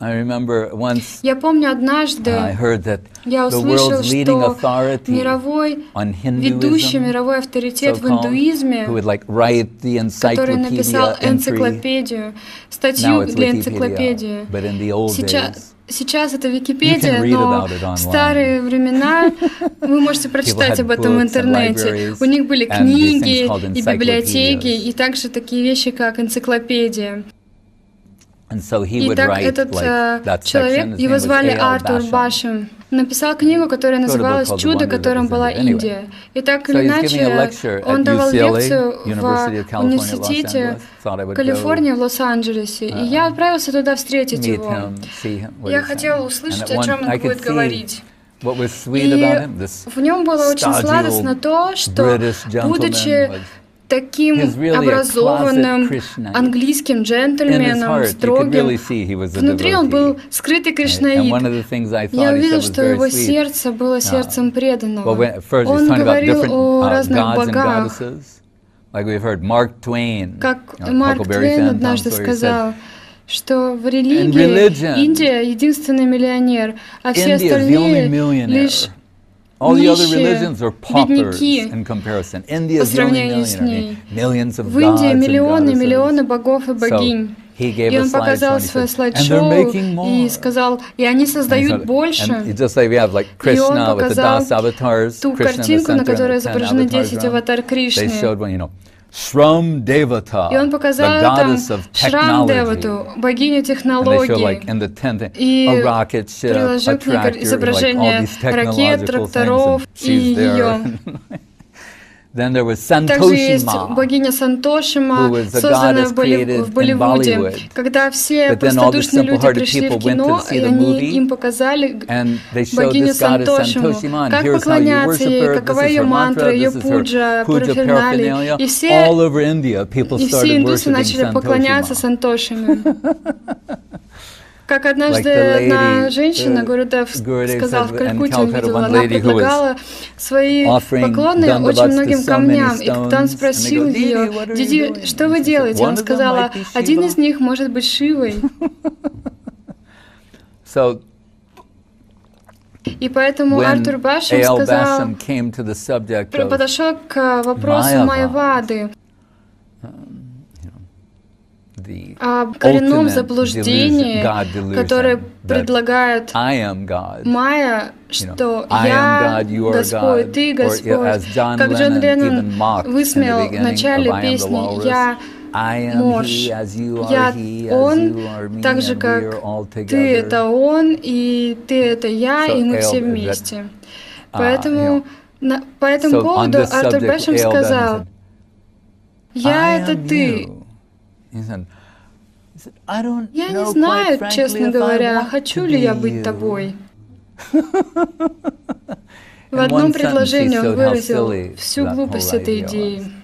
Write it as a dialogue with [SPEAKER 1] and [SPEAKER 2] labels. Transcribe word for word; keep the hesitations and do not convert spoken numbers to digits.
[SPEAKER 1] Я помню, однажды я услышал, что мировой, ведущий мировой авторитет в индуизме, который написал энциклопедию, статью для энциклопедии, сейчас, сейчас это Википедия, но в старые времена вы можете прочитать об этом в интернете. У них были книги и библиотеки, и также такие вещи, как энциклопедия. И так этот uh, человек, его звали Артур Башем, написал книгу, которая называлась «Чудо, которым была Индия». И так или иначе, он давал лекцию в университете Калифорнии в Лос-Анджелесе. И я отправился туда встретить его. Я хотела услышать, о чем он будет говорить. И в нем было очень сладостно то, что, будучи таким образованным английским джентльменом, строгим. Внутри он был скрытый кришнаит. Я увидел, что его сердце было сердцем преданного. Он говорил о разных богах. Как Марк Твейн однажды сказал, что в религии Индия единственный миллионер, а все остальные лишь нищие, бедняки по сравнению с ней. В Индии миллионы и миллионы богов и богинь. И он показал свое слайд-шоу и сказал, и они создают больше. И он показал ту картинку, на которой изображены десять аватар Кришны. И он показал там Шрам Девату, богиню технологий, и приложил к ней изображение ракет, тракторов и ее. Также есть богиня Сантошима, созданная в, Болли... в Болливуде. Когда все простодушные люди пришли в кино, и они им показали богиню Сантошиму, как поклоняться ей, какова ее мантра, ее пуджа, параферналия. И все, и все индусы начали поклоняться Сантошиме. Как однажды одна женщина, Гурудев сказал в Калькутте, он видел, она предлагала свои поклоны очень многим камням. И когда он спросил ее, «Диди, что вы делаете?» Она сказала, один из них может быть Шивой. И поэтому Артур Башем сказал, подошел к вопросу Майявады, о коренном заблуждении, которое предлагает Майя, что «Я Господь, Ты Господь». Как Джон Леннон высмеял в начале песни «Я Мож, я Он», так же как «Ты — это Он», и «Ты — это я», и мы все вместе. Поэтому по этому поводу Артур Башем сказал «Я — это Ты». Я не знаю, честно говоря, хочу ли я быть тобой. В одном предложении он выразил всю глупость этой идеи.